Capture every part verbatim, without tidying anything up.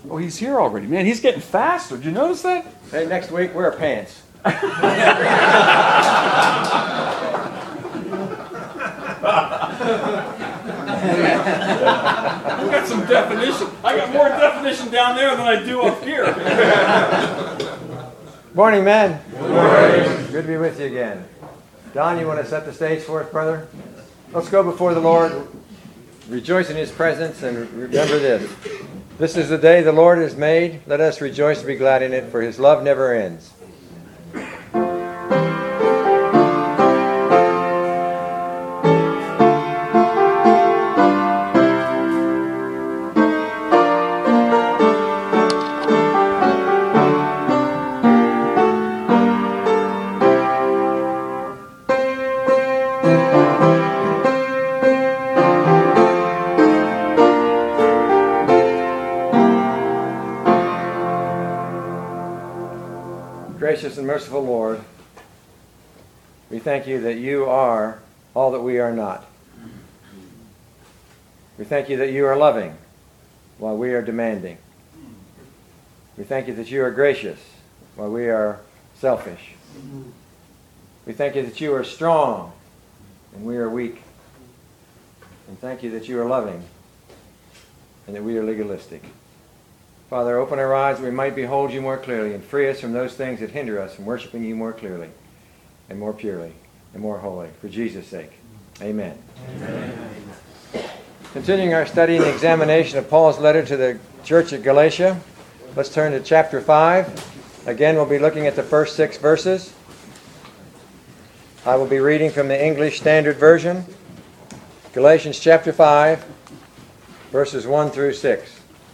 Oh, he's here already. Man, he's getting faster. Did you notice that? Hey, next week, wear pants. I've got some definition. I got more definition down there than I do up here. Morning, men. Good morning. Good to be with you again. Don, you want to set the stage for us, brother? Let's go before the Lord, rejoice in His presence, and remember this. This is the day the Lord has made. Let us rejoice and be glad in it, for His love never ends. Gracious and merciful Lord, we thank you that you are all that we are not. We thank you that you are loving while we are demanding. We thank you that you are gracious while we are selfish. We thank you that you are strong and we are weak. And thank you that you are loving and that we are legalistic. Father, open our eyes that we might behold you more clearly and free us from those things that hinder us from worshiping you more clearly and more purely and more holy. For Jesus' sake. Amen. Amen. Continuing our study and examination of Paul's letter to the church at Galatia, let's turn to chapter five. Again, we'll be looking at the first six verses. I will be reading from the English Standard Version. Galatians chapter five, verses one through six.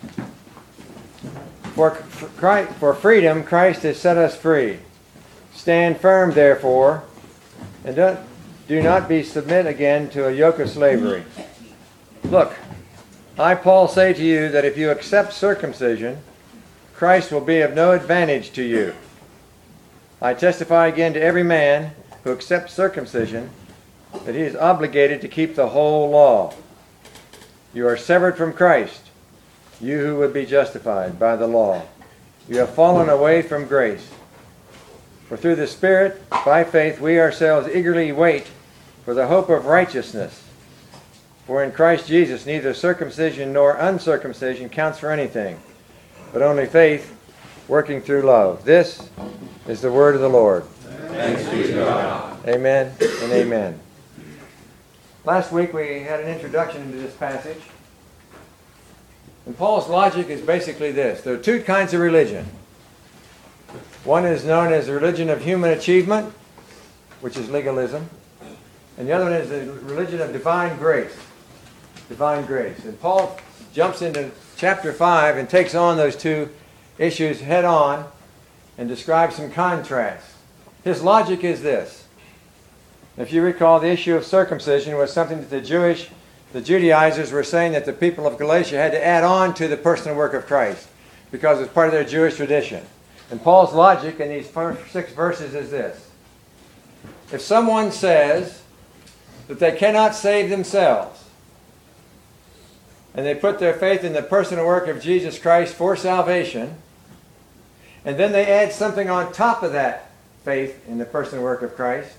For, for, for freedom, Christ has set us free. Stand firm, therefore, and don't, do not be submit again to a yoke of slavery. Look, I, Paul, say to you that if you accept circumcision, Christ will be of no advantage to you. I testify again to every man who accepts circumcision that he is obligated to keep the whole law. You are severed from Christ, you who would be justified by the law. You have fallen away from grace. For through the Spirit, by faith, we ourselves eagerly wait for the hope of righteousness. For in Christ Jesus neither circumcision nor uncircumcision counts for anything, but only faith working through love. This is the word of the Lord. Thanks be to God. Amen and amen. Last week we had an introduction into this passage. And Paul's logic is basically this. There are two kinds of religion. One is known as the religion of human achievement, which is legalism. And the other one is the religion of divine grace. Divine grace. And Paul jumps into chapter five and takes on those two issues head on and describes some contrasts. His logic is this. If you recall, the issue of circumcision was something that the Jewish The Judaizers were saying that the people of Galatia had to add on to the personal work of Christ because it's part of their Jewish tradition. And Paul's logic in these first six verses is this. If someone says that they cannot save themselves and they put their faith in the personal work of Jesus Christ for salvation, and then they add something on top of that faith in the personal work of Christ,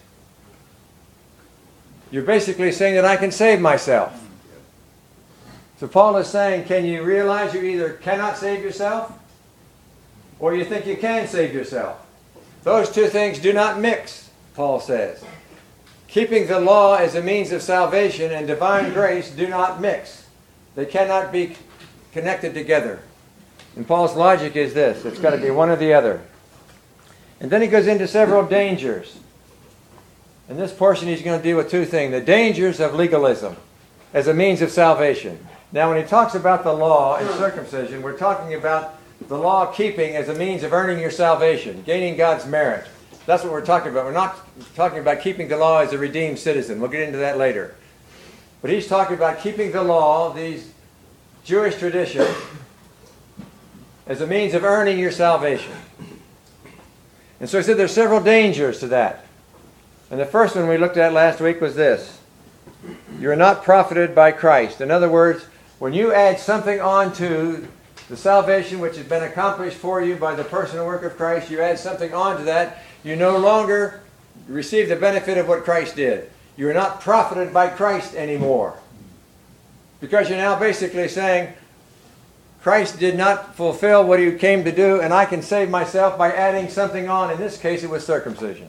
you're basically saying that I can save myself. So Paul is saying, can you realize you either cannot save yourself or you think you can save yourself? Those two things do not mix, Paul says. Keeping the law as a means of salvation and divine grace do not mix. They cannot be connected together. And Paul's logic is this. It's got to be one or the other. And then he goes into several dangers. In this portion he's going to deal with two things. The dangers of legalism as a means of salvation. Now when he talks about the law and circumcision, we're talking about the law keeping as a means of earning your salvation, gaining God's merit. That's what we're talking about. We're not talking about keeping the law as a redeemed citizen. We'll get into that later. But he's talking about keeping the law, these Jewish traditions, as a means of earning your salvation. And so he said there's several dangers to that. And the first one we looked at last week was this. You are not profited by Christ. In other words, when you add something onto the salvation which has been accomplished for you by the personal work of Christ, you add something onto that, you no longer receive the benefit of what Christ did. You are not profited by Christ anymore. Because you're now basically saying, Christ did not fulfill what he came to do, and I can save myself by adding something on. In this case, it was circumcision.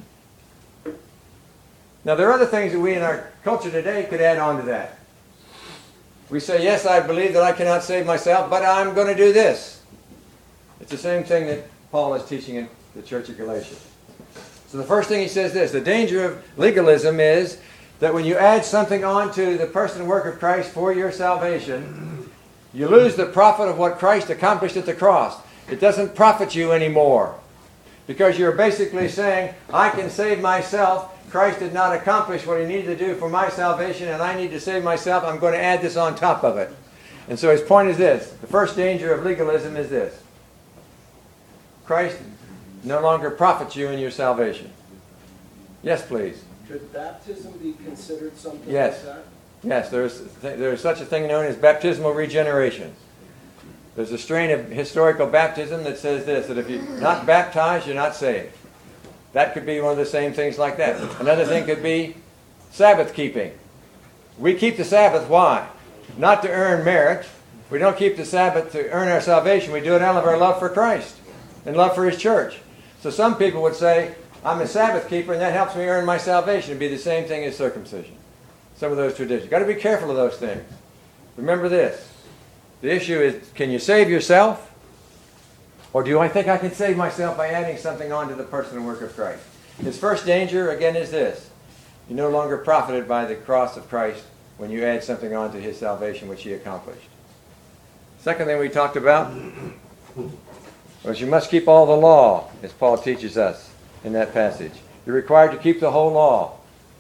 Now, there are other things that we in our culture today could add on to that. We say, yes, I believe that I cannot save myself, but I'm going to do this. It's the same thing that Paul is teaching in the church of Galatia. So the first thing he says this, the danger of legalism is that when you add something on to the person and work of Christ for your salvation, you lose the profit of what Christ accomplished at the cross. It doesn't profit you anymore. Because you're basically saying, I can save myself. Christ did not accomplish what he needed to do for my salvation, and I need to save myself. I'm going to add this on top of it. And so his point is this. The first danger of legalism is this. Christ no longer profits you in your salvation. Yes, please. Could baptism be considered something Yes. like that? Yes, there's, there's such a thing known as baptismal regeneration. There's a strain of historical baptism that says this, that if you're not baptized, you're not saved. That could be one of the same things like that. Another thing could be Sabbath keeping. We keep the Sabbath, why? Not to earn merit. We don't keep the Sabbath to earn our salvation. We do it out of our love for Christ and love for his church. So some people would say, I'm a Sabbath keeper and that helps me earn my salvation. It'd be the same thing as circumcision. Some of those traditions. You've got to be careful of those things. Remember this. The issue is, can you save yourself? Or do I think I can save myself by adding something on to the person and work of Christ? His first danger, again, is this. You're no longer profited by the cross of Christ when you add something on to his salvation which he accomplished. Second thing we talked about was you must keep all the law, as Paul teaches us in that passage. You're required to keep the whole law.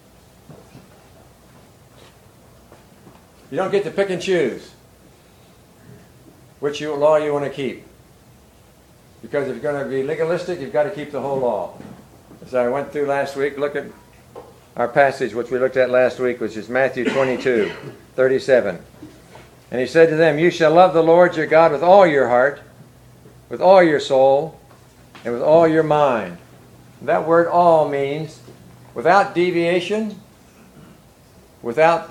You don't get to pick and choose which law you want to keep. Because if you're going to be legalistic, you've got to keep the whole law. As I went through last week, look at our passage, which we looked at last week, which is Matthew twenty-two, thirty-seven. And he said to them, you shall love the Lord your God with all your heart, with all your soul, and with all your mind. That word all means without deviation, without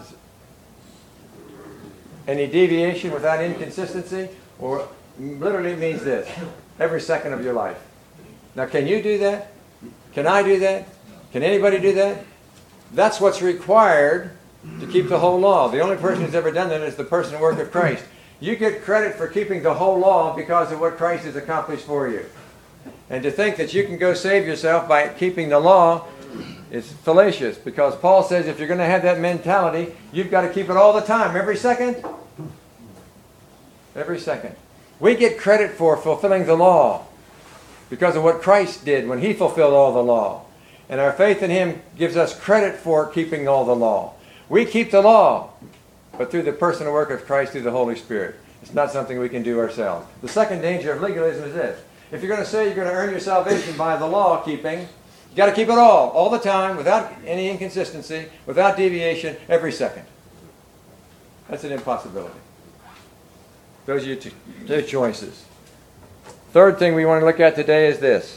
any deviation, without inconsistency, or literally means this, every second of your life. Now, can you do that? Can I do that? Can anybody do that? That's what's required to keep the whole law. The only person who's ever done that is the person and work of Christ. You get credit for keeping the whole law because of what Christ has accomplished for you. And to think that you can go save yourself by keeping the law is fallacious, because Paul says if you're going to have that mentality, you've got to keep it all the time, every second. Every second. We get credit for fulfilling the law because of what Christ did when he fulfilled all the law. And our faith in him gives us credit for keeping all the law. We keep the law, but through the person and work of Christ, through the Holy Spirit. It's not something we can do ourselves. The second danger of legalism is this. If you're going to say you're going to earn your salvation by the law keeping, you've got to keep it all, all the time, without any inconsistency, without deviation, every second. That's an impossibility. Those are your two, two choices. Third thing we want to look at today is this.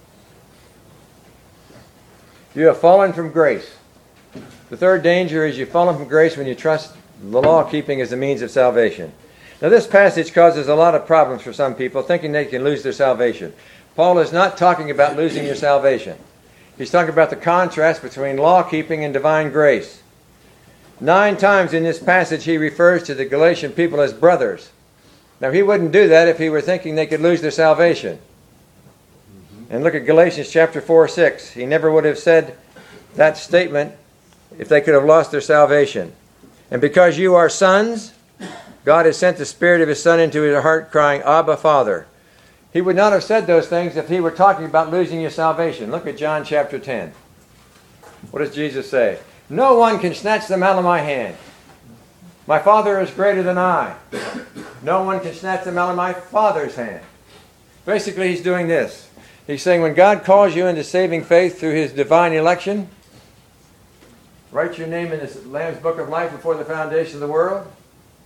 You have fallen from grace. The third danger is you've fallen from grace when you trust the law keeping as a means of salvation. Now this passage causes a lot of problems for some people, thinking they can lose their salvation. Paul is not talking about losing your salvation. He's talking about the contrast between law keeping and divine grace. Nine times in this passage he refers to the Galatian people as brothers. Now he wouldn't do that if he were thinking they could lose their salvation. And look at Galatians chapter four, six. He never would have said that statement if they could have lost their salvation. And because you are sons, God has sent the Spirit of his Son into your heart, crying, Abba, Father. He would not have said those things if he were talking about losing your salvation. Look at John chapter ten. What does Jesus say? No one can snatch them out of my hand. My Father is greater than I. No one can snatch them out of my Father's hand. Basically, he's doing this. He's saying when God calls you into saving faith through his divine election, write your name in the Lamb's Book of Life before the foundation of the world.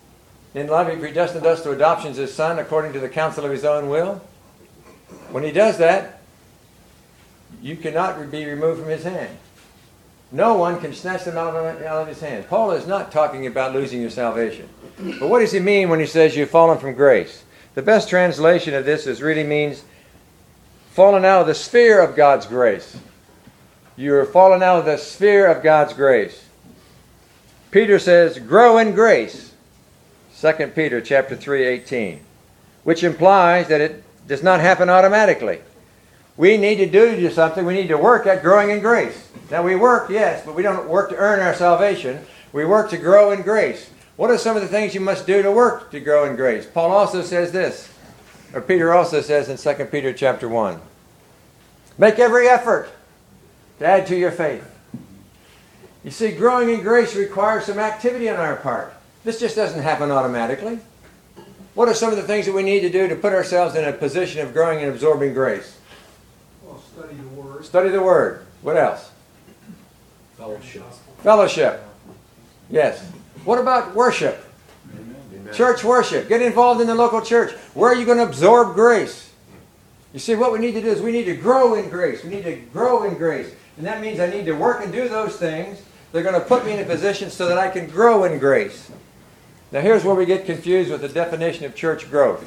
In love, he predestined us to adoption as his son according to the counsel of his own will. When he does that, you cannot be removed from his hand. No one can snatch them out of, out of his hand. Paul is not talking about losing your salvation. But what does he mean when he says you've fallen from grace? The best translation of this is really means fallen out of the sphere of God's grace. You are fallen out of the sphere of God's grace. Peter says, grow in grace. Second Peter chapter three, eighteen. Which implies that it does not happen automatically. We need to do something. We need to work at growing in grace. Now we work, yes, but we don't work to earn our salvation. We work to grow in grace. What are some of the things you must do to work to grow in grace? Paul also says this, or Peter also says in Second Peter chapter one. Make every effort to add to your faith. You see, growing in grace requires some activity on our part. This just doesn't happen automatically. What are some of the things that we need to do to put ourselves in a position of growing and absorbing grace? Well, study the Word. Study the Word. What else? Fellowship. Fellowship. Yes. What about worship? Amen. Church worship. Get involved in the local church. Where are you going to absorb grace? You see, what we need to do is we need to grow in grace. We need to grow in grace. And that means I need to work and do those things. They're going to put me in a position so that I can grow in grace. Now here's where we get confused with the definition of church growth.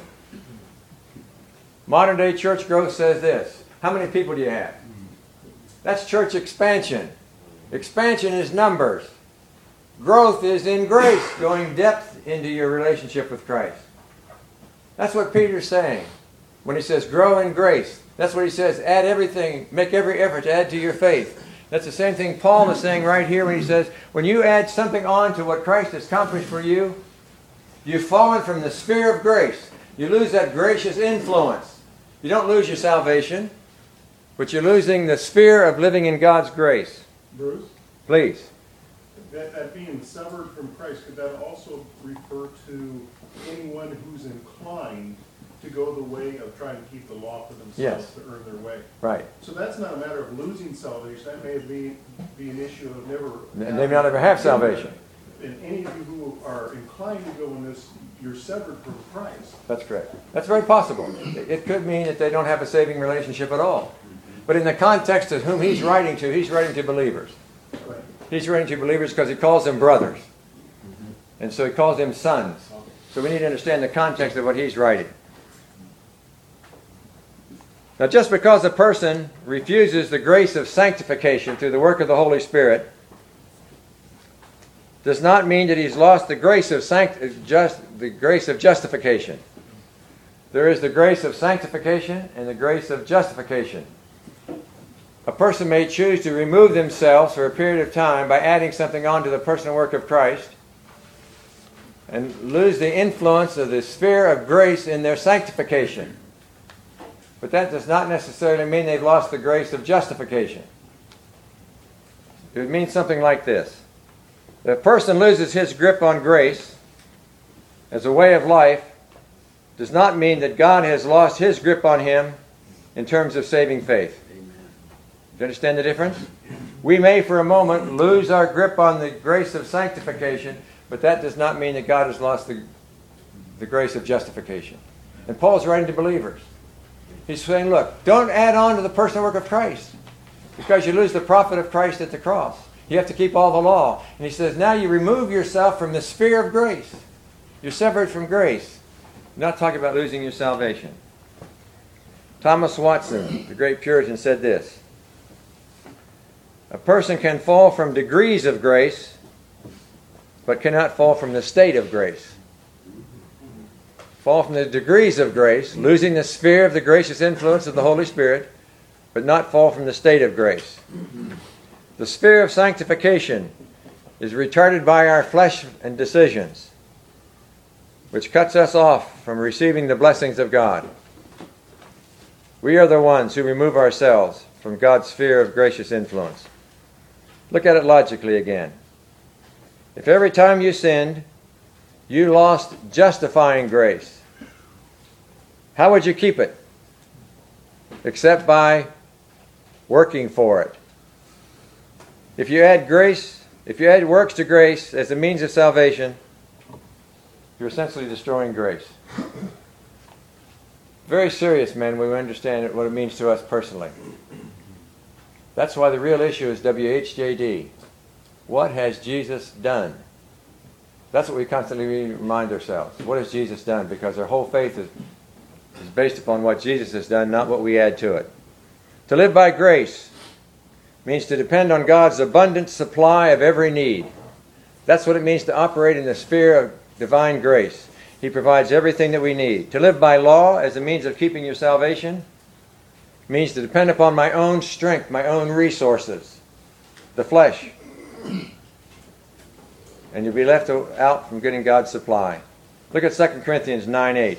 Modern day church growth says this. How many people do you have? That's church expansion. Expansion is numbers. Growth is in grace, going depth into your relationship with Christ. That's what Peter's saying when he says grow in grace. That's what he says, add everything, make every effort to add to your faith. That's the same thing Paul is saying right here when he says, when you add something on to what Christ has accomplished for you, you've fallen from the sphere of grace. You lose that gracious influence. You don't lose your salvation, but you're losing the sphere of living in God's grace. Bruce, Please. that, that being severed from Christ, could that also refer to anyone who's inclined to go the way of trying to keep the law for themselves, Yes. to earn their way? Right. So that's not a matter of losing salvation. That may be, be an issue of never... They may not ever have salvation. And any of you who are inclined to go in this, you're severed from Christ. That's correct. That's very possible. It could mean that they don't have a saving relationship at all. But in the context of whom he's writing to, he's writing to believers. Right. He's writing to believers because he calls them brothers. And so he calls them sons. So we need to understand the context of what he's writing. Now, just because a person refuses the grace of sanctification through the work of the Holy Spirit does not mean that he's lost the grace of sanct- just the grace of justification. There is the grace of sanctification and the grace of justification. A person may choose to remove themselves for a period of time by adding something on to the personal work of Christ and lose the influence of the sphere of grace in their sanctification. But that does not necessarily mean they've lost the grace of justification. It would mean something like this. If a person loses his grip on grace as a way of life, does not mean that God has lost his grip on him in terms of saving faith. Do you understand the difference? We may for a moment lose our grip on the grace of sanctification, but that does not mean that God has lost the, the grace of justification. And Paul's writing to believers. He's saying, look, don't add on to the personal work of Christ because you lose the profit of Christ at the cross. You have to keep all the law. And he says, now you remove yourself from the sphere of grace. You're severed from grace. You're not talking about losing your salvation. Thomas Watson, the great Puritan, said this. A person can fall from degrees of grace, but cannot fall from the state of grace. Fall from the degrees of grace, losing the sphere of the gracious influence of the Holy Spirit, but not fall from the state of grace. The sphere of sanctification is retarded by our flesh and decisions, which cuts us off from receiving the blessings of God. We are the ones who remove ourselves from God's sphere of gracious influence. Look at it logically again. If every time you sinned, you lost justifying grace, how would you keep it? Except by working for it. If you add grace, if you add works to grace as a means of salvation, you're essentially destroying grace. Very serious, men, when we understand what it means to us personally. That's why the real issue is W H J D. What has Jesus done? That's what we constantly remind ourselves. What has Jesus done? Because our whole faith is, is based upon what Jesus has done, not what we add to it. To live by grace means to depend on God's abundant supply of every need. That's what it means to operate in the sphere of divine grace. He provides everything that we need. To live by law as a means of keeping your salvation means to depend upon my own strength, my own resources, the flesh. And you'll be left out from getting God's supply. Look at Second Corinthians nine eight.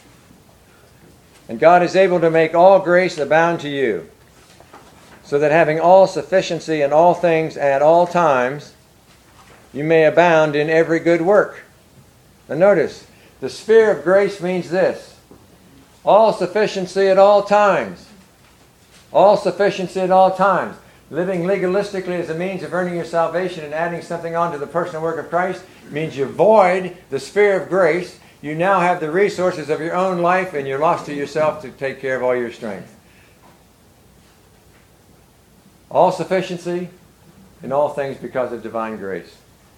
And God is able to make all grace abound to you, so that having all sufficiency in all things and at all times, you may abound in every good work. Now notice, the sphere of grace means this: all sufficiency at all times. All sufficiency at all times. Living legalistically as a means of earning your salvation and adding something on to the personal work of Christ means you void the sphere of grace. You now have the resources of your own life and you're lost to yourself to take care of all your strength. All sufficiency in all things because of divine grace.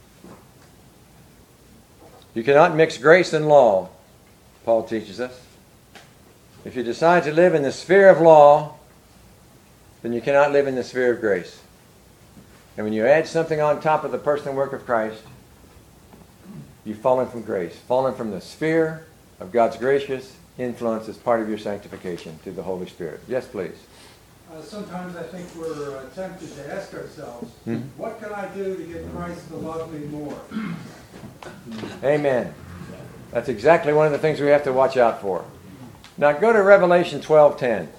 You cannot mix grace and law, Paul teaches us. If you decide to live in the sphere of law, then you cannot live in the sphere of grace. And when you add something on top of the personal work of Christ, you've fallen from grace, fallen from the sphere of God's gracious influence as part of your sanctification through the Holy Spirit. Yes, please. Uh, sometimes I think we're uh, tempted to ask ourselves, Hmm? what can I do to get Christ to love me more? Amen. That's exactly one of the things we have to watch out for. Now go to Revelation twelve ten.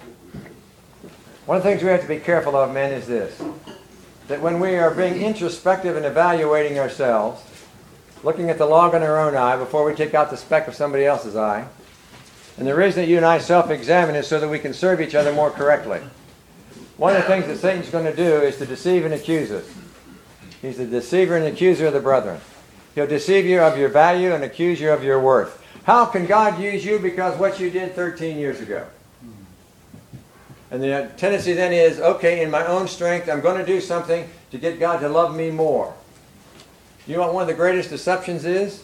One of the things we have to be careful of, men, is this: that when we are being introspective and evaluating ourselves, looking at the log in our own eye before we take out the speck of somebody else's eye, and the reason that you and I self-examine is so that we can serve each other more correctly. One of the things that Satan's going to do is to deceive and accuse us. He's the deceiver and accuser of the brethren. He'll deceive you of your value and accuse you of your worth. How can God use you because what you did thirteen years ago? And the tendency then is, okay, in my own strength, I'm going to do something to get God to love me more. You know what one of the greatest deceptions is?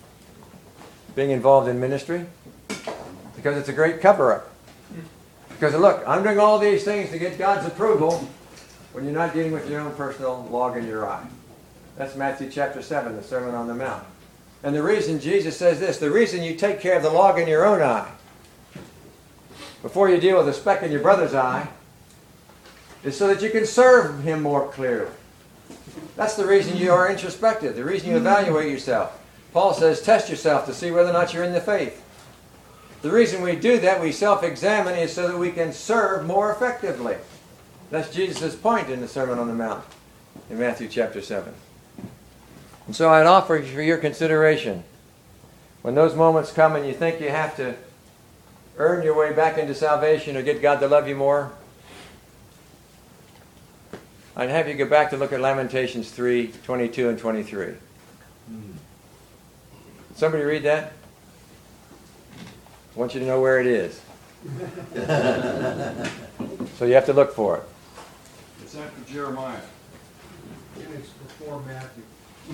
Being involved in ministry. Because it's a great cover-up. Because look, I'm doing all these things to get God's approval when you're not dealing with your own personal log in your eye. That's Matthew chapter seven, the Sermon on the Mount. And the reason Jesus says this, the reason you take care of the log in your own eye before you deal with a speck in your brother's eye is so that you can serve him more clearly. That's the reason you are introspective, the reason you evaluate yourself. Paul says, test yourself to see whether or not you're in the faith. The reason we do that, we self-examine, is so that we can serve more effectively. That's Jesus' point in the Sermon on the Mount in Matthew chapter seven. And so I'd offer for your consideration, when those moments come and you think you have to earn your way back into salvation or get God to love you more, I'd have you go back to look at Lamentations three, twenty-two and twenty-three. Somebody read that? I want you to know where it is. So you have to look for it. It's after Jeremiah. It's before Matthew.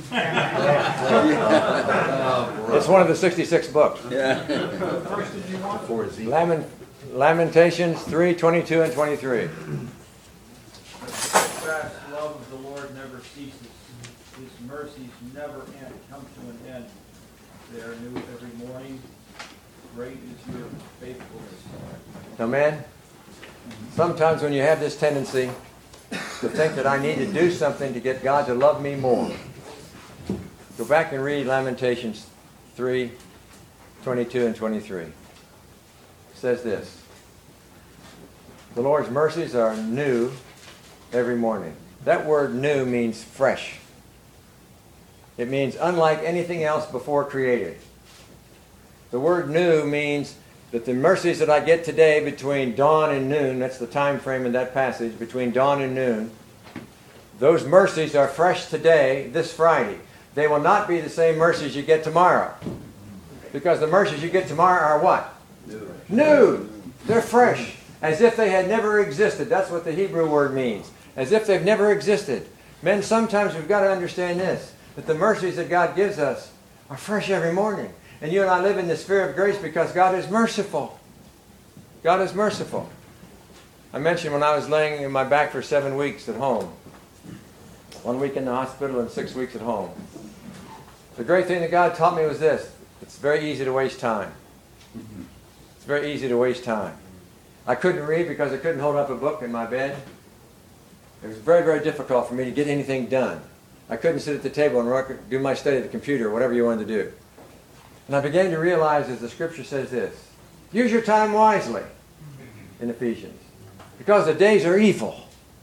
It's one of the sixty-six books. First did you want? For Ezekiel. Lament, Lamentations three, twenty-two and twenty-three. The steadfast love of the Lord never ceases. His mercies never end, come to an end. They are new every morning. Great is your faithfulness. Now, man, sometimes when you have this tendency to think that I need to do something to get God to love me more, go back and read Lamentations three, twenty-two and twenty-three. It says this: the Lord's mercies are new every morning. That word new means fresh. It means unlike anything else before created. The word new means that the mercies that I get today between dawn and noon, that's the time frame in that passage, between dawn and noon, those mercies are fresh today, this Friday. They will not be the same mercies you get tomorrow. Because the mercies you get tomorrow are what? New. New. They're fresh. As if they had never existed. That's what the Hebrew word means. As if they've never existed. Men, sometimes we've got to understand this. That the mercies that God gives us are fresh every morning. And you and I live in the sphere of grace because God is merciful. God is merciful. I mentioned when I was laying in my back for seven weeks at home. One week in the hospital and six weeks at home. The great thing that God taught me was this. It's very easy to waste time. It's very easy to waste time. I couldn't read because I couldn't hold up a book in my bed. It was very, very difficult for me to get anything done. I couldn't sit at the table and work, do my study at the computer, whatever you wanted to do. And I began to realize, as the scripture says this, use your time wisely in Ephesians. Because the days are evil.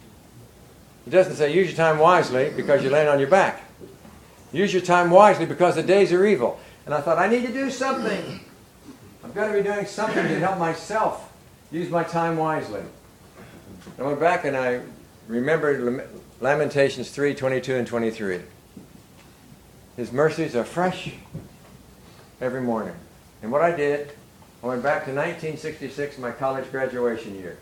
It doesn't say use your time wisely because you're laying on your back. Use your time wisely because the days are evil. And I thought, I need to do something. I've got to be doing something to help myself use my time wisely. I went back and I remembered Lamentations three, twenty-two and twenty-three. His mercies are fresh every morning. And what I did, I went back to nineteen sixty-six, my college graduation year.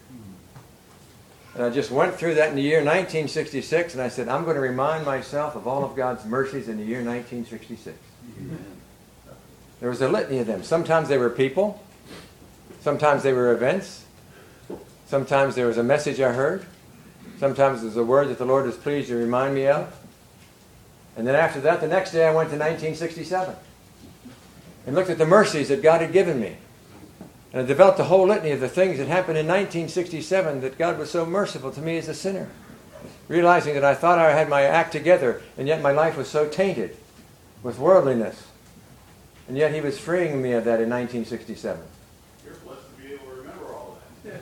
And I just went through that in the year nineteen sixty-six, and I said, I'm going to remind myself of all of God's mercies in the year nineteen sixty-six. Amen. There was a litany of them. Sometimes they were people. Sometimes they were events. Sometimes there was a message I heard. Sometimes there was a word that the Lord was pleased to remind me of. And then after that, the next day I went to nineteen sixty-seven and looked at the mercies that God had given me. And I developed a whole litany of the things that happened in nineteen sixty-seven that God was so merciful to me as a sinner. Realizing that I thought I had my act together, and yet my life was so tainted with worldliness. And yet He was freeing me of that in nineteen sixty-seven. You're blessed to be able to remember all that.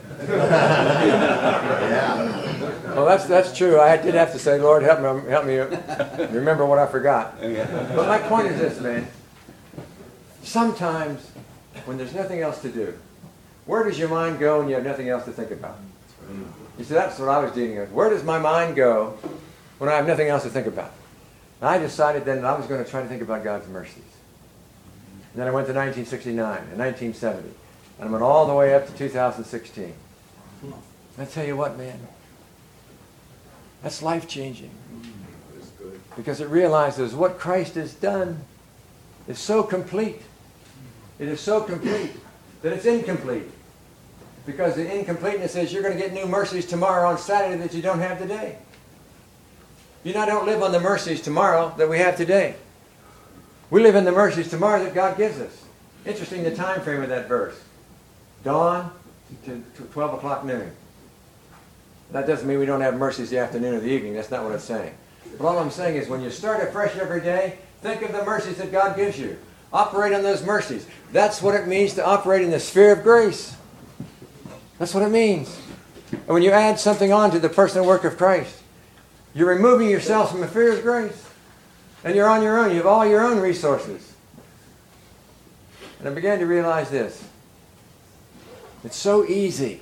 Yeah. Well, that's that's true. I did have to say, Lord, help me, help me remember what I forgot. But my point is this, man. Sometimes, when there's nothing else to do, where does your mind go when you have nothing else to think about? You see, that's what I was dealing with. Where does my mind go when I have nothing else to think about? And I decided then that I was going to try to think about God's mercies. And then I went to nineteen sixty-nine and nineteen seventy. And I went all the way up to two thousand sixteen. And I tell you what, man, that's life-changing. Because it realizes what Christ has done is so complete. It is so complete that it's incomplete. Because the incompleteness is you're going to get new mercies tomorrow on Saturday that you don't have today. You and I don't live on the mercies tomorrow that we have today. We live in the mercies tomorrow that God gives us. Interesting the time frame of that verse. Dawn to twelve o'clock noon. That doesn't mean we don't have mercies the afternoon or the evening. That's not what it's saying. But all I'm saying is when you start afresh every day, think of the mercies that God gives you. Operate on those mercies. That's what it means to operate in the sphere of grace. That's what it means. And when you add something on to the person and work of Christ, you're removing yourself from the sphere of grace. And you're on your own. You have all your own resources. And I began to realize this. It's so easy,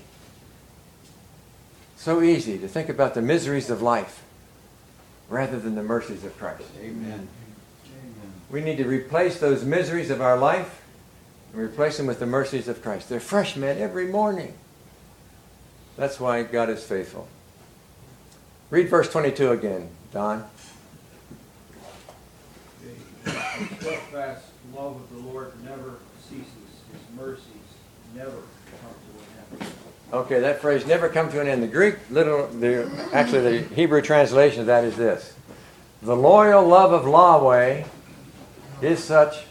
so easy to think about the miseries of life rather than the mercies of Christ. Amen. We need to replace those miseries of our life and replace them with the mercies of Christ. They're fresh, man, every morning. That's why God is faithful. Read verse twenty-two again, Don. The steadfast love of the Lord never ceases. His mercies never come to an end. Okay, that phrase, never come to an end. The Greek, little, the, actually the Hebrew translation of that is this. The loyal love of Yahweh is such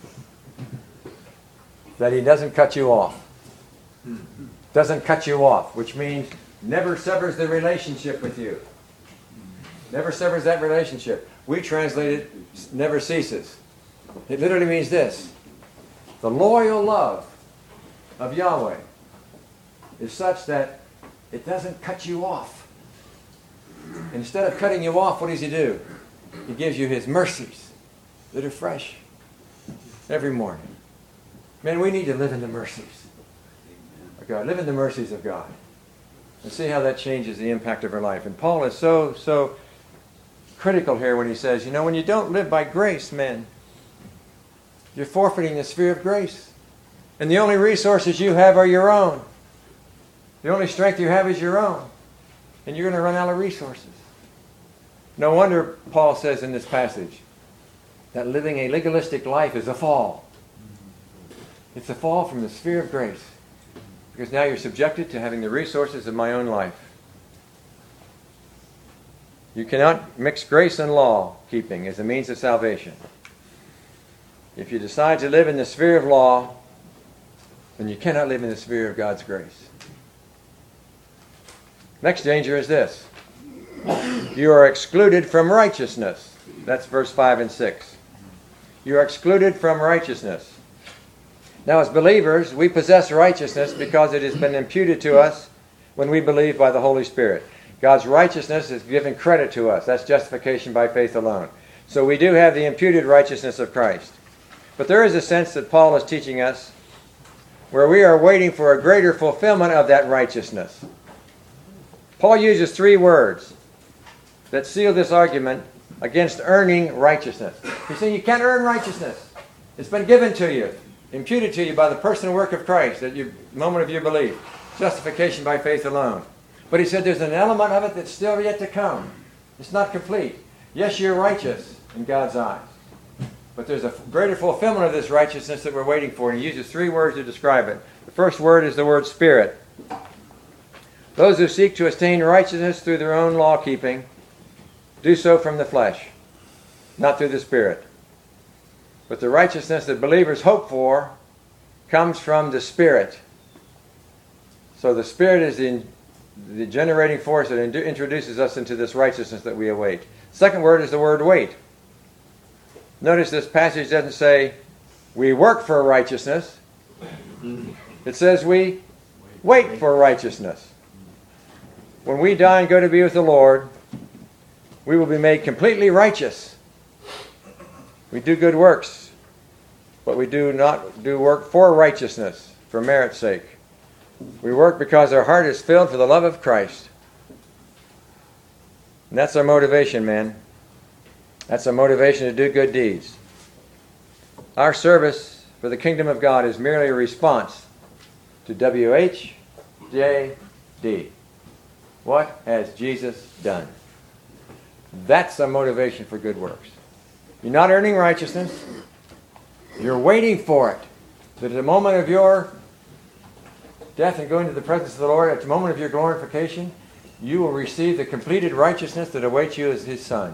that He doesn't cut you off. Doesn't cut you off, which means never severs the relationship with you. Never severs that relationship. We translate it, never ceases. It literally means this. The loyal love of Yahweh is such that it doesn't cut you off. Instead of cutting you off, what does He do? He gives you His mercies that are fresh every morning. Man, we need to live in the mercies of God. Live in the mercies of God. And see how that changes the impact of our life. And Paul is so, so critical here when he says, you know, when you don't live by grace, men, you're forfeiting the sphere of grace. And the only resources you have are your own. The only strength you have is your own. And you're going to run out of resources. No wonder Paul says in this passage that living a legalistic life is a fall. It's a fall from the sphere of grace. Because now you're subjected to having the resources of my own life. You cannot mix grace and law keeping as a means of salvation. If you decide to live in the sphere of law, then you cannot live in the sphere of God's grace. Next danger is this. You are excluded from righteousness. That's verse five and six. You are excluded from righteousness. Now, as believers, we possess righteousness because it has been imputed to us when we believe by the Holy Spirit. God's righteousness is given credit to us. That's justification by faith alone. So we do have the imputed righteousness of Christ. But there is a sense that Paul is teaching us where we are waiting for a greater fulfillment of that righteousness. Paul uses three words that seal this argument against earning righteousness. He's saying you can't earn righteousness. It's been given to you, imputed to you by the personal work of Christ at the moment of your belief. Justification by faith alone. But he said there's an element of it that's still yet to come. It's not complete. Yes, you're righteous in God's eyes. But there's a greater fulfillment of this righteousness that we're waiting for. And he uses three words to describe it. The first word is the word Spirit. Those who seek to attain righteousness through their own law-keeping do so from the flesh, not through the Spirit. But the righteousness that believers hope for comes from the Spirit. So the Spirit is the, the generating force that introduces us into this righteousness that we await. Second word is the word wait. Notice this passage doesn't say we work for righteousness. It says we wait for righteousness. When we die and go to be with the Lord, we will be made completely righteous. We do good works, but we do not do work for righteousness, for merit's sake. We work because our heart is filled for the love of Christ. And that's our motivation, man. That's our motivation to do good deeds. Our service for the kingdom of God is merely a response to W H J D. What has Jesus done? That's our motivation for good works. You're not earning righteousness. You're waiting for it. That at the moment of your death and going to the presence of the Lord, at the moment of your glorification, you will receive the completed righteousness that awaits you as His Son.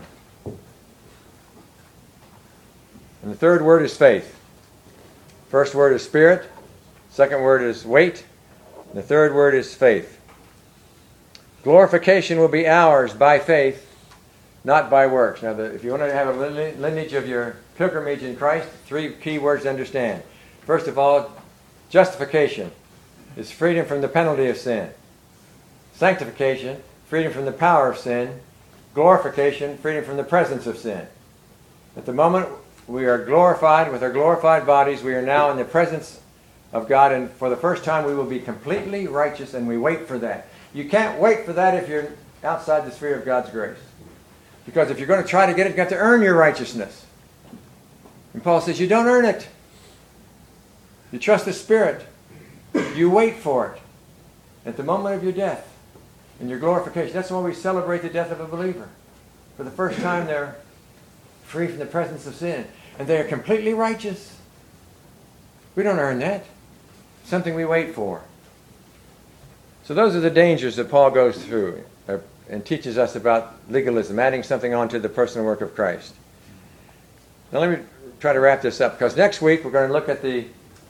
And the third word is faith. First word is Spirit. Second word is wait. And the third word is faith. Glorification will be ours by faith, not by works. Now, the, if you want to have a lineage of your pilgrimage in Christ, three key words to understand. First of all, justification is freedom from the penalty of sin. Sanctification, freedom from the power of sin. Glorification, freedom from the presence of sin. At the moment we are glorified with our glorified bodies, we are now in the presence of God, and for the first time we will be completely righteous, and we wait for that. You can't wait for that if you're outside the sphere of God's grace. Because if you're going to try to get it, you've got to earn your righteousness. And Paul says you don't earn it. You trust the Spirit. You wait for it. At the moment of your death and your glorification. That's why we celebrate the death of a believer. For the first time they're free from the presence of sin. And they are completely righteous. We don't earn that. Something we wait for. So those are the dangers that Paul goes through uh, and teaches us about legalism, adding something onto the personal work of Christ. Now let me try to wrap this up, because next week we're going to look at the,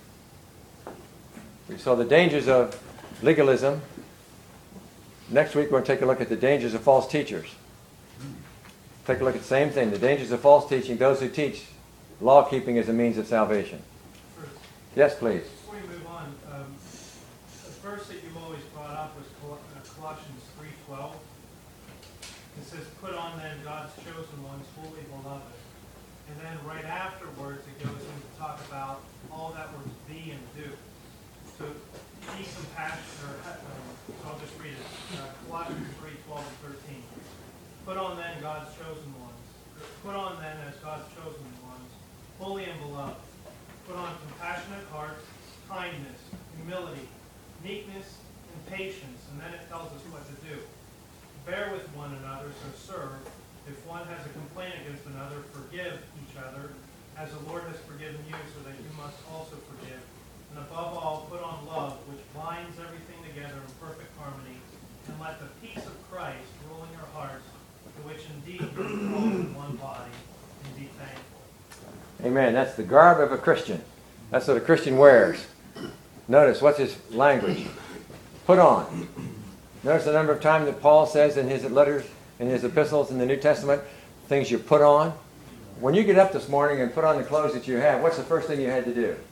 we saw the dangers of legalism. Next week we're going to take a look at the dangers of false teachers. Take a look at the same thing, the dangers of false teaching, those who teach law-keeping as a means of salvation. Yes, please. Before we move on, um, the verse that you've always brought up was Col- uh, Colossians three twelve. It says, "Put on then God's chosen ones, fully beloved." And then right afterwards it goes into talk about all that we're to be and do. So be compassionate, or uh, I'll just read it. Uh, Colossians three twelve and thirteen. "Put on then God's chosen ones. Put on then as God's chosen ones, holy and beloved. put on compassionate hearts, kindness, humility, meekness, and patience. And then it tells us what to do. Bear with one another, so serve. If one has a complaint against another, forgive each other, as the Lord has forgiven you, so that you must also forgive. And above all, put on love, which binds everything together in perfect harmony. And let the peace of Christ rule in your hearts, to which indeed you are called in one body, and be thankful. Amen. That's the garb of a Christian. That's what a Christian wears. Notice, what's his language? Put on. Notice the number of times that Paul says in his letters, in his epistles in the New Testament, things you put on. When you get up this morning and put on the clothes that you have, what's the first thing you had to do?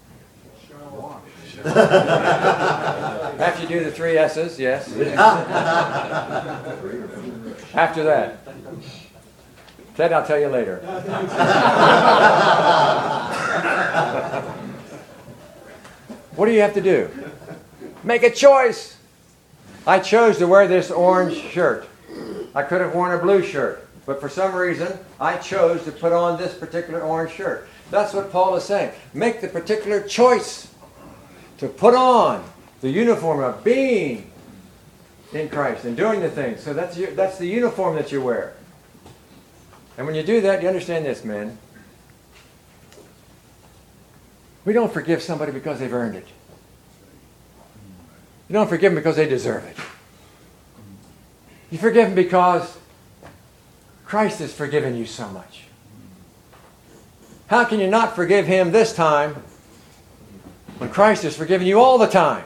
After you do the three S's, yes. After that. Ted, I'll tell you later. What do you have to do? Make a choice. I chose to wear this orange shirt. I could have worn a blue shirt, but for some reason, I chose to put on this particular orange shirt. That's what Paul is saying. Make the particular choice to put on the uniform of being in Christ and doing the things. So that's your, that's the uniform that you wear. And when you do that, you understand this, men. We don't forgive somebody because they've earned it. You don't forgive them because they deserve it. You forgive them because Christ has forgiven you so much. How can you not forgive him this time when Christ has forgiven you all the time?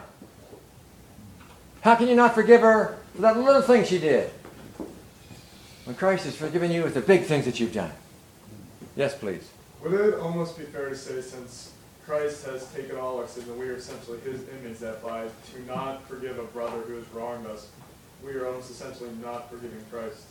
How can you not forgive her for that little thing she did when Christ has forgiven you with the big things that you've done? Yes, please. Would it almost be fair to say, since Christ has taken all our sins and we are essentially his image, that by to not forgive a brother who has wronged us, we are almost essentially not forgiving Christ?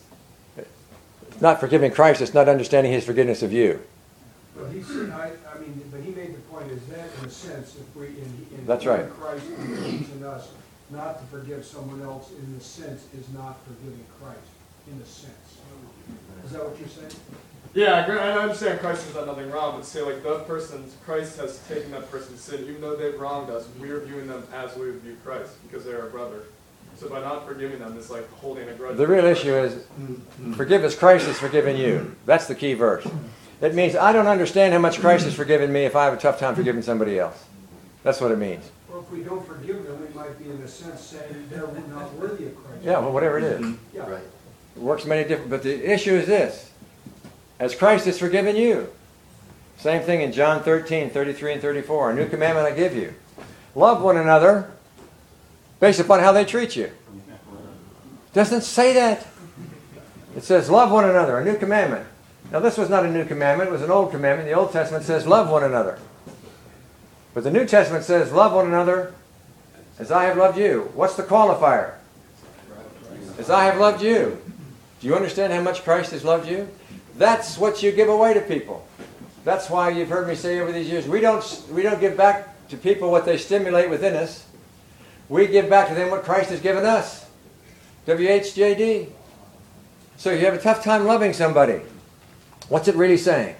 Not forgiving Christ is not understanding his forgiveness of you. Well, he said, I, I mean, but he made the point, is that in a sense, if we, in, in That's right. Christ believes in us, not to forgive someone else, in the sense, is not forgiving Christ, in a sense. Is that what you're saying? Yeah, I agree- I understand Christ has done nothing wrong, but say like that person, Christ has taken that person's sin, even though they've wronged us, we are viewing them as we would view Christ, because they're our brother. So by not forgiving them, it's like holding a grudge. The real issue is, forgive as Christ has forgiven you. That's the key verse. It means I don't understand how much Christ has forgiven me if I have a tough time forgiving somebody else. That's what it means. Well, if we don't forgive them, we might be in a sense saying they're not worthy of Christ. Yeah, well, whatever it is. Yeah. Right. It works many different, but the issue is this. As Christ has forgiven you. Same thing in John thirteen, thirty-three and thirty-four. A new commandment I give you. Love one another based upon how they treat you. Doesn't say that. It says love one another, a new commandment. Now this was not a new commandment, it was an old commandment. The Old Testament says love one another. But the New Testament says love one another as I have loved you. What's the qualifier? As I have loved you. Do you understand how much Christ has loved you? That's what you give away to people. That's why you've heard me say over these years, we don't, we don't give back to people what they stimulate within us. We give back to them what Christ has given us. W H J D. So you have a tough time loving somebody. What's it really saying?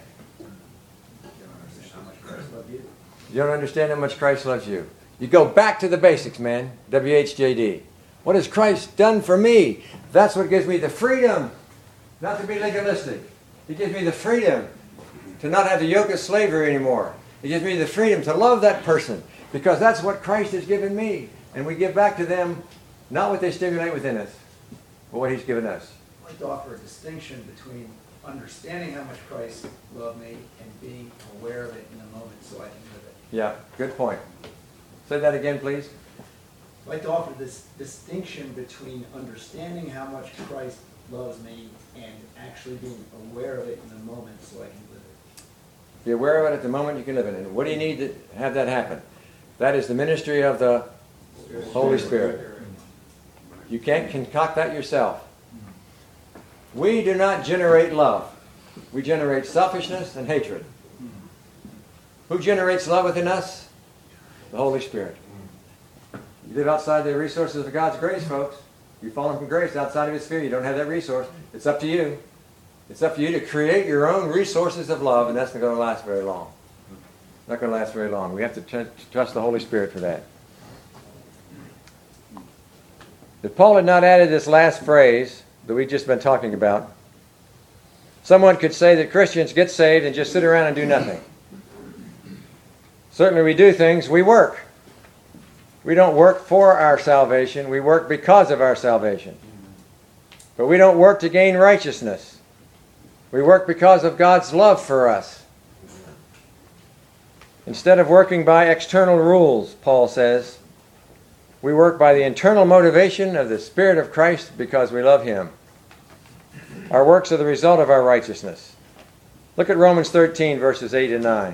You don't understand how much Christ loves you. You go back to the basics, man. W H J D. What has Christ done for me? That's what gives me the freedom not to be legalistic. It gives me the freedom to not have the yoke of slavery anymore. It gives me the freedom to love that person because that's what Christ has given me. And we give back to them not what they stimulate within us, but what he's given us. I'd like to offer a distinction between understanding how much Christ loved me and being aware of it in the moment so I can live it. Yeah, good point. Say that again, please. I'd like to offer this distinction between understanding how much Christ loves me and actually being aware of it in the moment so I can live it. Be aware of it at the moment you can live in it. And what do you need to have that happen? That is the ministry of the Holy Spirit. You can't concoct that yourself. We do not generate love. We generate selfishness and hatred. Who generates love within us? The Holy Spirit. You live outside the resources of God's grace, folks. You've fallen from grace outside of His sphere. You don't have that resource. It's up to you. It's up to you to create your own resources of love, and that's not going to last very long. not going to last very long. We have to tr- trust the Holy Spirit for that. If Paul had not added this last phrase that we've just been talking about, someone could say that Christians get saved and just sit around and do nothing. Certainly we do things, we work. We don't work for our salvation, we work because of our salvation. But we don't work to gain righteousness. We work because of God's love for us. Instead of working by external rules, Paul says, we work by the internal motivation of the Spirit of Christ because we love Him. Our works are the result of our righteousness. Look at Romans thirteen, verses eight and nine.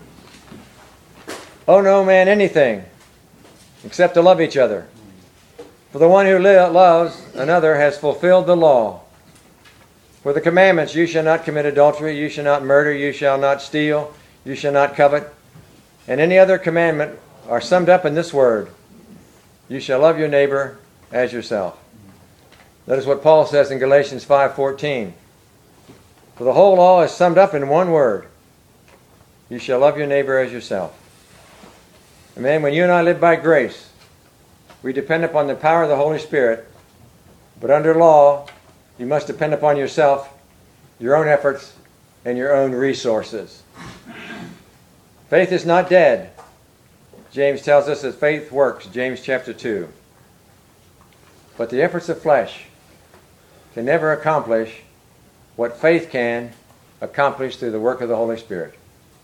Owe no man anything except to love each other. For the one who li- loves another has fulfilled the law. For the commandments, you shall not commit adultery, you shall not murder, you shall not steal, you shall not covet, and any other commandment are summed up in this word: you shall love your neighbor as yourself. That is what Paul says in Galatians five fourteen. For the whole law is summed up in one word: you shall love your neighbor as yourself. And man, when you and I live by grace, we depend upon the power of the Holy Spirit. But under law, you must depend upon yourself, your own efforts, and your own resources. Faith is not dead. James tells us that faith works, James chapter two. But the efforts of flesh can never accomplish what faith can accomplish through the work of the Holy Spirit.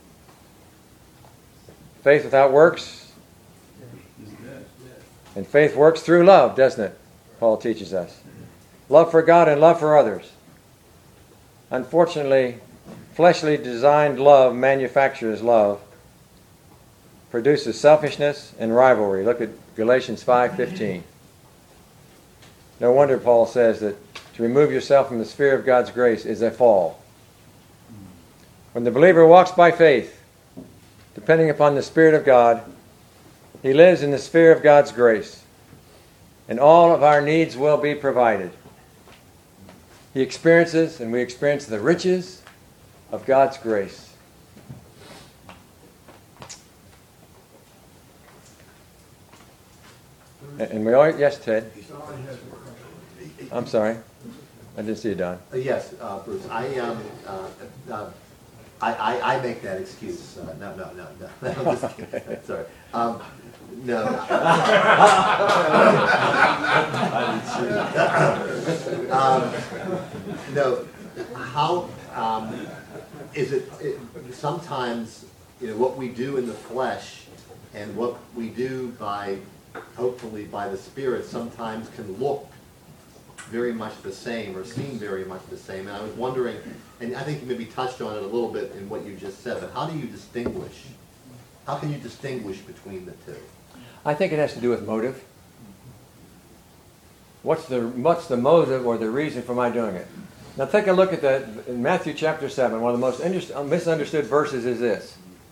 Faith without works, and faith works through love, doesn't it? Paul teaches us. Love for God and love for others. Unfortunately, fleshly designed love manufactures love, produces selfishness and rivalry. Look at Galatians five fifteen. No wonder Paul says that to remove yourself from the sphere of God's grace is a fall. When the believer walks by faith, depending upon the Spirit of God, he lives in the sphere of God's grace, and all of our needs will be provided. He experiences, and we experience, the riches of God's grace. And we all, yes, Ted? I'm sorry. I didn't see you, Don. Uh, Yes, uh, Bruce, I, um, uh, uh, I, I, I make that excuse. Uh, No, no, no, no. I'm just kidding. Sorry. Um, No. Um, No, how, um, is it, it, sometimes, you know, what we do in the flesh and what we do by, hopefully by the Spirit, sometimes can look very much the same or seem very much the same. And I was wondering, and I think you maybe touched on it a little bit in what you just said, but how do you distinguish? How can you distinguish between the two? I think it has to do with motive. What's the what's the motive or the reason for my doing it? Now take a look at the in Matthew chapter seven. One of the most inter- misunderstood verses is this: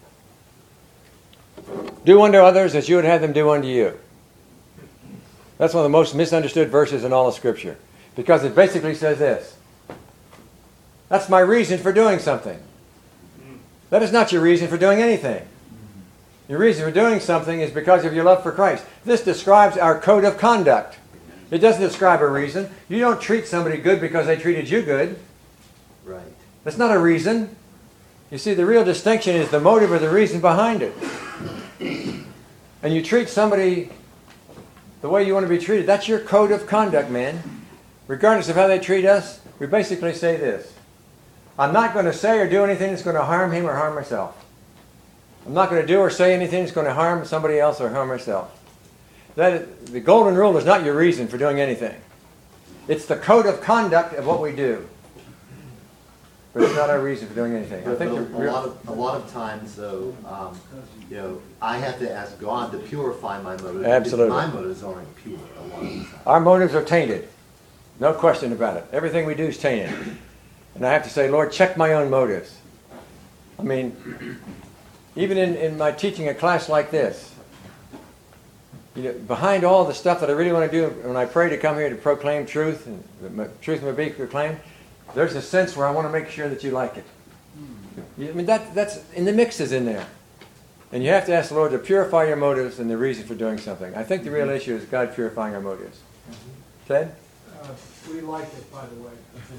"Do unto others as you would have them do unto you." That's one of the most misunderstood verses in all of Scripture, because it basically says this: that's my reason for doing something. That is not your reason for doing anything. Your reason for doing something is because of your love for Christ. This describes our code of conduct. It doesn't describe a reason. You don't treat somebody good because they treated you good. Right. That's not a reason. You see, the real distinction is the motive or the reason behind it. And you treat somebody the way you want to be treated. That's your code of conduct, man. Regardless of how they treat us, we basically say this: I'm not going to say or do anything that's going to harm him or harm myself. I'm not going to do or say anything that's going to harm somebody else or harm myself. That is, the golden rule is not your reason for doing anything. It's the code of conduct of what we do. But it's not our reason for doing anything. I But, think but the a, real- lot of, a lot of times, though, um, you know, I have to ask God to purify my motives. Absolutely. Because my motives aren't pure a lot of the time. Our motives are tainted. No question about it. Everything we do is tainted. And I have to say, Lord, check my own motives. I mean, even in, in my teaching a class like this, you know, behind all the stuff that I really want to do when I pray to come here to proclaim truth, and the truth may be proclaimed, there's a sense where I want to make sure that you like it. You- I mean, that that's in the mix is in there. And you have to ask the Lord to purify your motives and the reason for doing something. I think the real issue is God purifying our motives. Ted? Uh, We like it, by the way.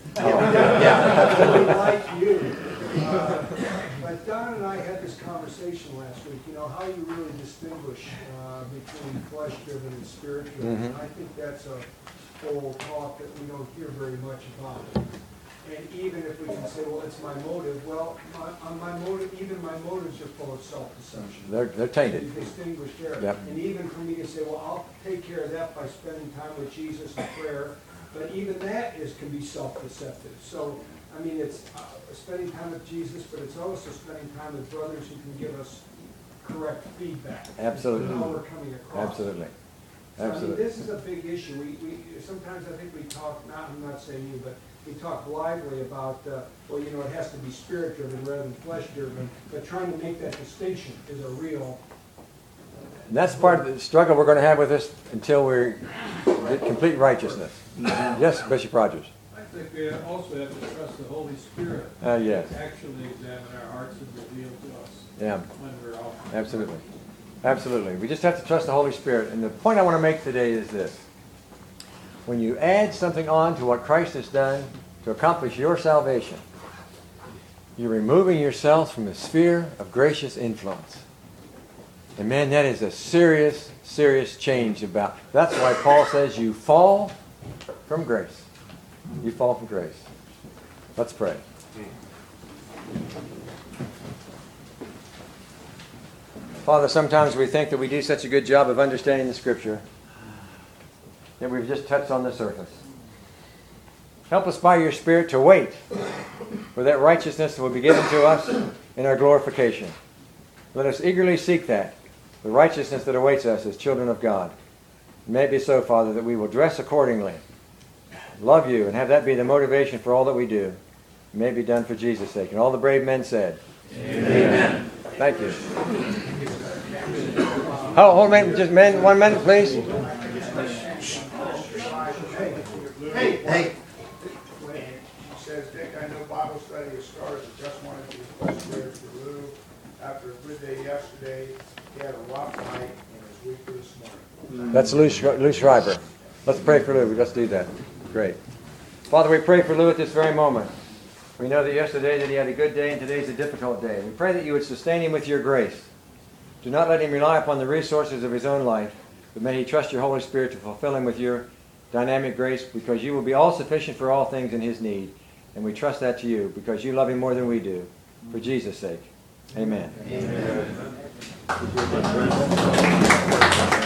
Yeah. We like you. Uh, But Don and I had this conversation last week, you know, how you really distinguish uh, between flesh-driven and spirit-driven. Mhm. I think that's a whole talk that we don't hear very much about. And even if we can say, well, it's my motive, well, my, on my motive, even my motives are full of self-deception. They're, they're tainted. You distinguish there. Yep. And even for me to say, well, I'll take care of that by spending time with Jesus and prayer, but even that is, can be self-deceptive. So, I mean, it's uh, spending time with Jesus, but it's also spending time with brothers who can give us correct feedback. Absolutely. On how we're coming across. Absolutely. So, I mean, Absolutely. this is a big issue. We, we, sometimes I think we talk, not, I'm not saying you, but we talk blithely about, uh, well, you know, it has to be spirit-driven rather than flesh-driven, but trying to make that distinction is a real... And that's part of the struggle we're going to have with this until we get complete righteousness. Yes, Bishop Rogers. I think we also have to trust the Holy Spirit. Uh, yes. To actually examine our hearts and reveal to us Yeah. when we're off. Absolutely. Absolutely. We just have to trust the Holy Spirit. And the point I want to make today is this. When you add something on to what Christ has done to accomplish your salvation, you're removing yourself from the sphere of gracious influence. And man, that is a serious, serious change about. That's why Paul says you fall from grace. You fall from grace. Let's pray. Father, sometimes we think that we do such a good job of understanding the Scripture that we've just touched on the surface. Help us by your Spirit to wait for that righteousness that will be given to us in our glorification. Let us eagerly seek that, the righteousness that awaits us as children of God. It may be so, Father, that we will dress accordingly, love you, and have that be the motivation for all that we do. It may be done for Jesus' sake. And all the brave men said, Amen. Amen. Thank you. Oh, hold a minute, just men, one minute, please. Hey, hey. He says, Dick, I know Bible study has started, but just wanted to request prayers for Lou. After a good day yesterday, he had a rough night and is weaker this morning. That's Lou, Sh- Lou Schreiber. Let's pray for Lou. Let's do that. Great. Father, we pray for Lou at this very moment. We know that yesterday that he had a good day and today's a difficult day. We pray that you would sustain him with your grace. Do not let him rely upon the resources of his own life, but may he trust your Holy Spirit to fulfill him with your dynamic grace, because you will be all sufficient for all things in his need. And we trust that to you because you love him more than we do. For Jesus' sake. Amen. Amen.